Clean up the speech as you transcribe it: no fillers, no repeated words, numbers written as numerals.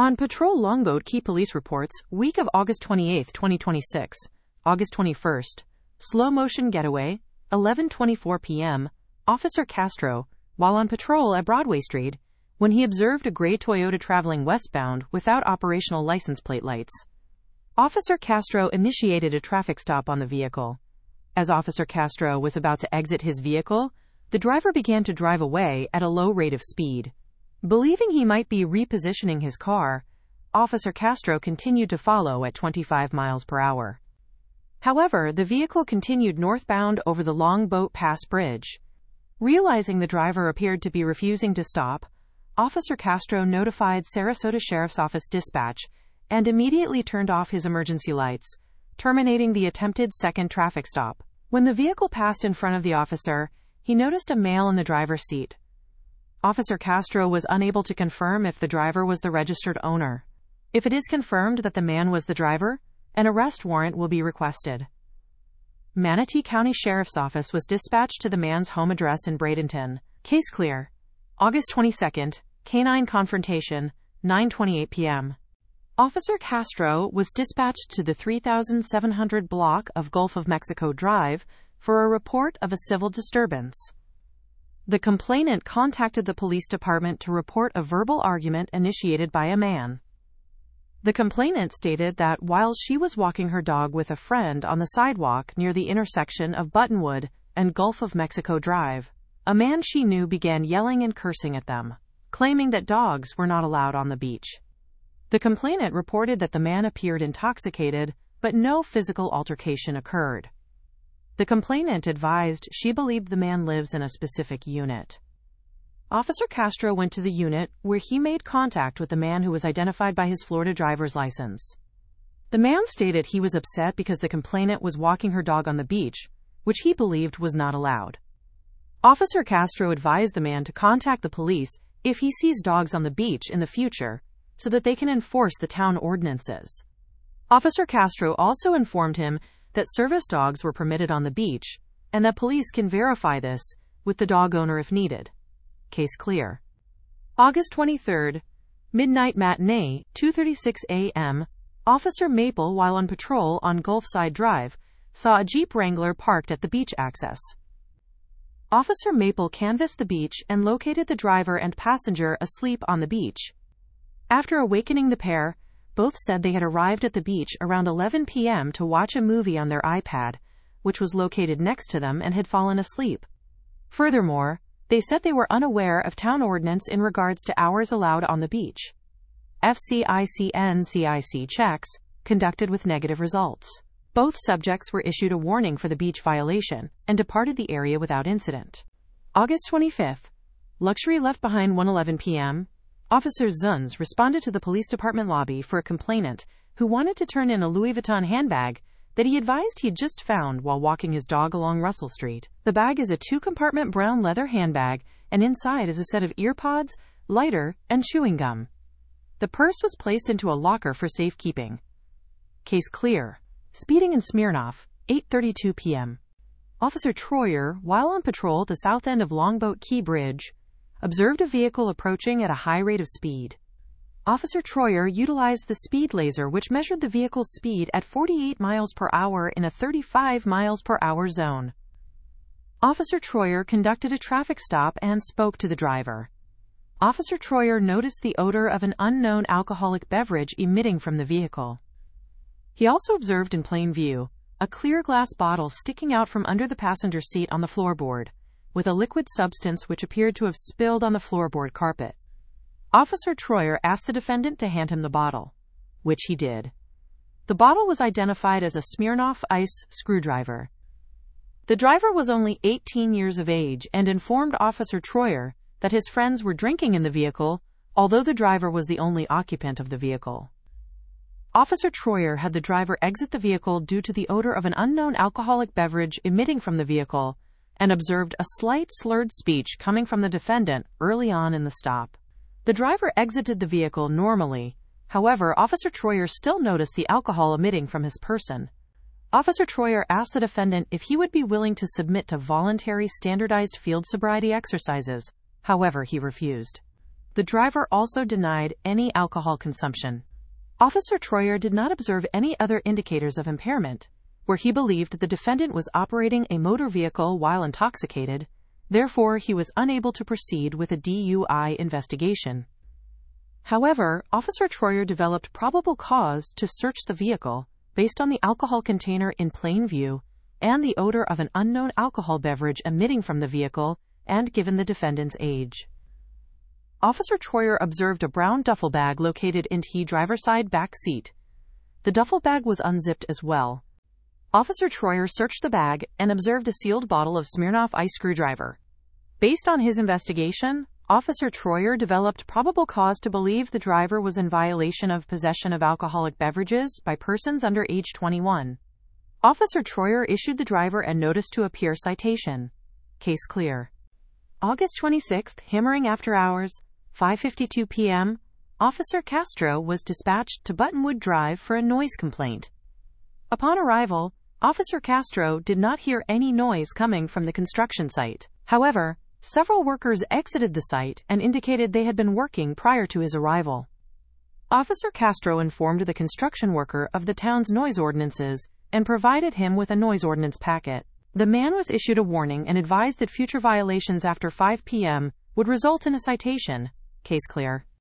On patrol Longboat Key police reports, week of August 28, 2026, August 21st, slow motion getaway, 11:24 p.m., Officer Castro, while on patrol at Broadway Street, when he observed a gray Toyota traveling westbound without operational license plate lights. Officer Castro initiated a traffic stop on the vehicle. As Officer Castro was about to exit his vehicle, the driver began to drive away at a low rate of speed. Believing he might be repositioning his car, Officer Castro continued to follow at 25 miles per hour. However, the vehicle continued northbound over the Longboat Pass Bridge. Realizing the driver appeared to be refusing to stop, Officer Castro notified Sarasota Sheriff's Office dispatch and immediately turned off his emergency lights, terminating the attempted second traffic stop. When the vehicle passed in front of the officer, he noticed a male in the driver's seat. Officer Castro was unable to confirm if the driver was the registered owner. If it is confirmed that the man was the driver, an arrest warrant will be requested. Manatee County Sheriff's Office was dispatched to the man's home address in Bradenton. Case clear. August 22nd, canine confrontation, 9:28 p.m. Officer Castro was dispatched to the 3700 block of Gulf of Mexico Drive for a report of a civil disturbance. The complainant contacted the police department to report a verbal argument initiated by a man. The complainant stated that while she was walking her dog with a friend on the sidewalk near the intersection of Buttonwood and Gulf of Mexico Drive, a man she knew began yelling and cursing at them, claiming that dogs were not allowed on the beach. The complainant reported that the man appeared intoxicated, but no physical altercation occurred. The complainant advised she believed the man lives in a specific unit. Officer Castro went to the unit where he made contact with the man who was identified by his Florida driver's license. The man stated he was upset because the complainant was walking her dog on the beach, which he believed was not allowed. Officer Castro advised the man to contact the police if he sees dogs on the beach in the future, so that they can enforce the town ordinances. Officer Castro also informed him that service dogs were permitted on the beach, and that police can verify this with the dog owner if needed. Case clear. August 23rd, midnight matinee, 2:36 a.m., Officer Maple, while on patrol on Gulfside Drive, saw a Jeep Wrangler parked at the beach access. Officer Maple canvassed the beach and located the driver and passenger asleep on the beach. After awakening the pair, both said they had arrived at the beach around 11 p.m. to watch a movie on their iPad, which was located next to them, and had fallen asleep. Furthermore, they said they were unaware of town ordinance in regards to hours allowed on the beach. FCIC/NCIC checks, conducted with negative results. Both subjects were issued a warning for the beach violation and departed the area without incident. August 25th, luxury left behind, 1:11 p.m., Officer Zunz responded to the police department lobby for a complainant who wanted to turn in a Louis Vuitton handbag that he advised he had just found while walking his dog along Russell Street. The bag is a 2-compartment brown leather handbag, and inside is a set of earpods, lighter, and chewing gum. The purse was placed into a locker for safekeeping. Case clear. Speeding in Smirnoff, 8:32 p.m. Officer Troyer, while on patrol at the south end of Longboat Key Bridge, observed a vehicle approaching at a high rate of speed. Officer Troyer utilized the speed laser, which measured the vehicle's speed at 48 miles per hour in a 35 miles per hour zone. Officer Troyer conducted a traffic stop and spoke to the driver. Officer Troyer noticed the odor of an unknown alcoholic beverage emitting from the vehicle. He also observed in plain view a clear glass bottle sticking out from under the passenger seat on the floorboard, with a liquid substance which appeared to have spilled on the floorboard carpet. Officer Troyer asked the defendant to hand him the bottle, which he did. The bottle was identified as a Smirnoff Ice screwdriver. The driver was only 18 years of age and informed Officer Troyer that his friends were drinking in the vehicle, although the driver was the only occupant of the vehicle. Officer Troyer had the driver exit the vehicle due to the odor of an unknown alcoholic beverage emitting from the vehicle, and observed a slight slurred speech coming from the defendant early on in the stop. The driver exited the vehicle normally. However, Officer Troyer still noticed the alcohol emitting from his person. Officer Troyer asked the defendant if he would be willing to submit to voluntary standardized field sobriety exercises. However, he refused. The driver also denied any alcohol consumption. Officer Troyer did not observe any other indicators of impairment, where he believed the defendant was operating a motor vehicle while intoxicated. Therefore, he was unable to proceed with a DUI investigation. However, Officer Troyer developed probable cause to search the vehicle based on the alcohol container in plain view and the odor of an unknown alcohol beverage emitting from the vehicle, and given the defendant's age. Officer Troyer observed a brown duffel bag located in the driver's side back seat. The duffel bag was unzipped as well. Officer Troyer searched the bag and observed a sealed bottle of Smirnoff Ice screwdriver. Based on his investigation, Officer Troyer developed probable cause to believe the driver was in violation of possession of alcoholic beverages by persons under age 21. Officer Troyer issued the driver a notice to appear citation. Case clear. August 26, hammering after hours, 5:52 p.m., Officer Castro was dispatched to Buttonwood Drive for a noise complaint. Upon arrival, Officer Castro did not hear any noise coming from the construction site. However, several workers exited the site and indicated they had been working prior to his arrival. Officer Castro informed the construction worker of the town's noise ordinances and provided him with a noise ordinance packet. The man was issued a warning and advised that future violations after 5 p.m. would result in a citation. Case clear.